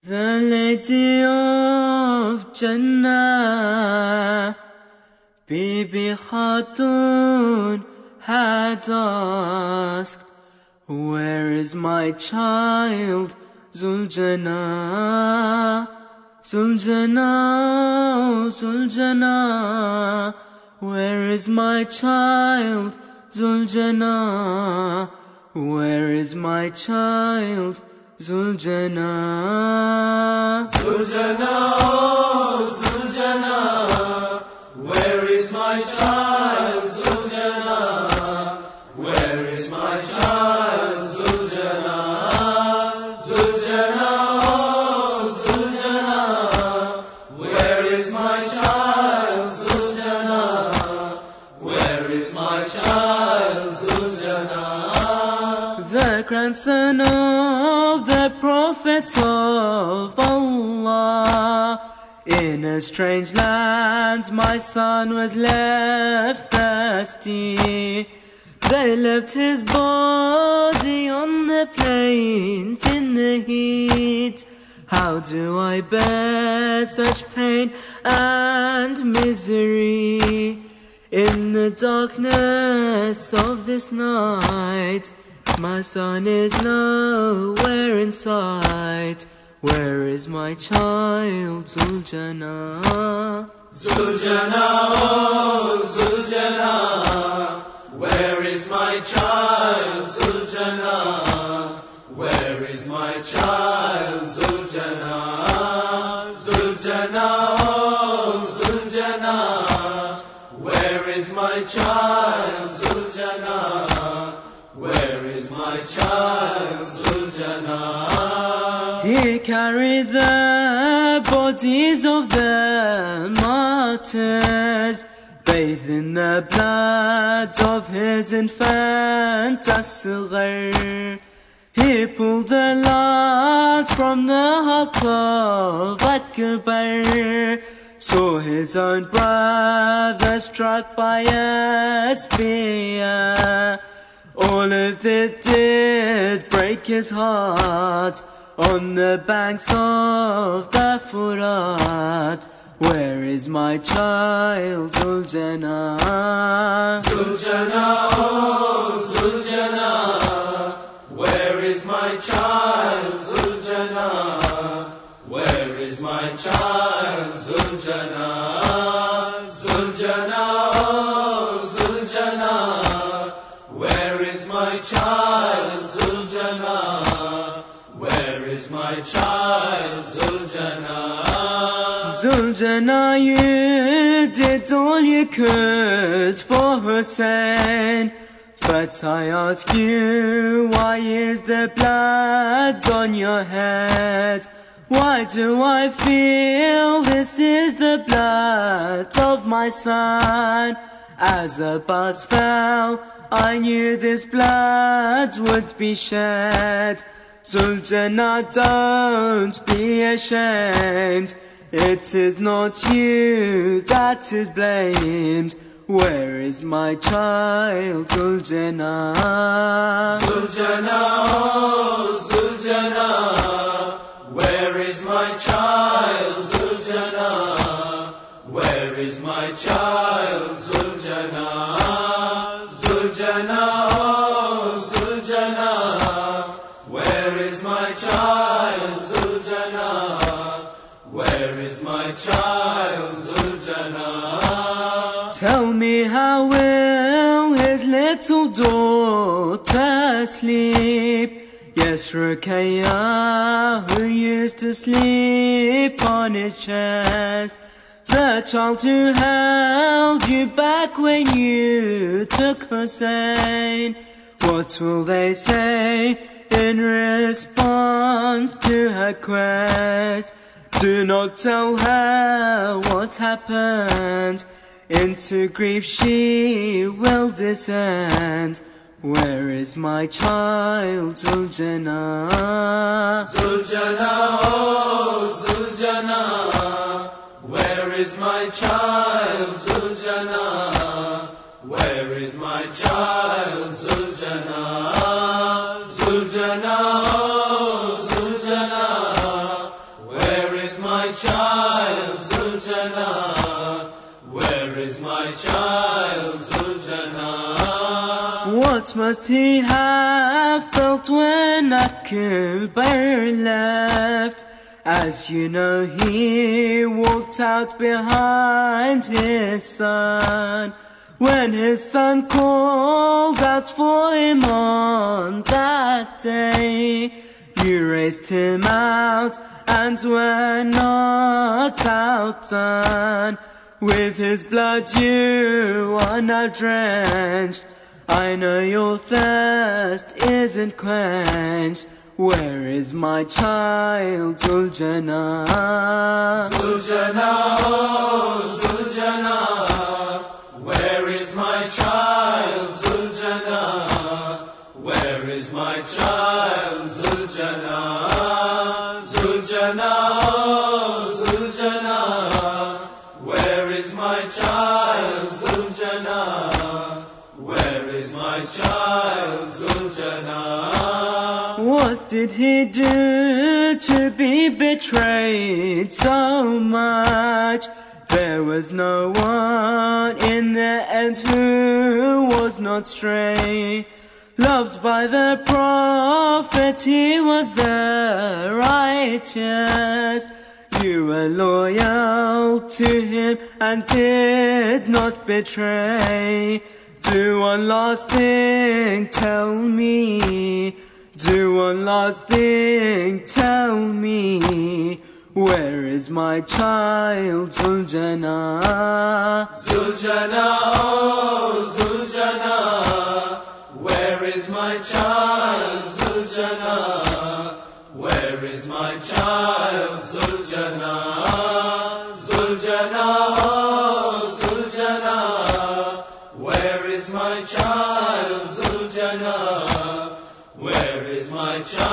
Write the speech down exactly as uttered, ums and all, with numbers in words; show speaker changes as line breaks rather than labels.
The Lady of Jannah, Bibi Khatun, had asked, where is my child, Zuljana? Zuljana, Zuljana, where is my child, Zuljana? Where is my child, Zuljana?
Zuljana, oh Zuljana, where is my child, Zuljana? Where is my child, Zuljana? Zuljana, oh Zuljana, where is my child, Zuljana? Where is my child, Zuljana?
The grandson of the Prophet of Allah, in a strange land my son was left thirsty. They left his body on the plains in the heat. How do I bear such pain and misery? In the darkness of this night, my son is nowhere in sight. Where is my child, Zuljana?
Zuljana, oh Zuljana, where is my child, Zuljana? Where is my child, Zuljana? Zuljana, oh Zuljana, where is my child, Zuljana? Where is my child, Zuljana?
He carried the bodies of the martyrs, bathed in the blood of his infant Asghar. He pulled a lot from the heart of Akbar, saw his own brother struck by a spear. All of this did break his heart on the banks of the Furat. Where is my child, Zuljana?
Zuljana, oh Zuljana, where is my child, Zuljana? Where is my child, Zuljana? Zuljana, oh Zuljana, where is my child, Zuljana? Where is my child, Zuljana?
Zuljana, you did all you could for Hussein, but I ask you, why is there blood on your head? Why do I feel this is the blood of my son? As Abbas fell, I knew this blood would be shed. Zuljana, don't be ashamed. It is not you that is blamed. Where is my child, Zuljana?
Zuljana, oh Zuljana, where is my child, Zuljana? Where is my child, Zuljana? Zuljana, oh Zuljana, where is my child, Zuljana? Where is my child, Zuljana?
Tell me, how will his little daughter sleep? Yes, Ruqayyah, who used to sleep on his chest, the child who held you back when you took Hussein. What will they say in response to her quest? Do not tell her what happened. Into grief she will descend. Where is my child, Zuljana?
Zuljana, oh Zuljana, where is my child, Zuljana? Where is my child, Zuljana? Zuljana, oh Zuljana, child Zuljana? Where is my child Zuljana?
What must he have felt when Akbar left? As you know, he walked out behind his son. When his son called out for him on that day, you raised him out and were not outdone. With his blood you are now drenched. I know your thirst isn't quenched. Where is my child Zuljana?
Zuljana, oh Zuljana, where is my child Zuljana? Where is my child Zuljana? Zuljana, oh Zuljana, where is my child Zuljana? Where is my child Zuljana?
What did he do to be betrayed so much? There was no one in the end who was not stray. Loved by the Prophet, he was the righteous. You were loyal to him and did not betray. Do one last thing, tell me. Do one last thing, tell me. Where is my child Zuljana?
Zuljana, oh Zuljana, where is my child Zuljana? Where is my child Zuljana? Zuljana, oh Zuljana, where is my child Zuljana? Where is my child?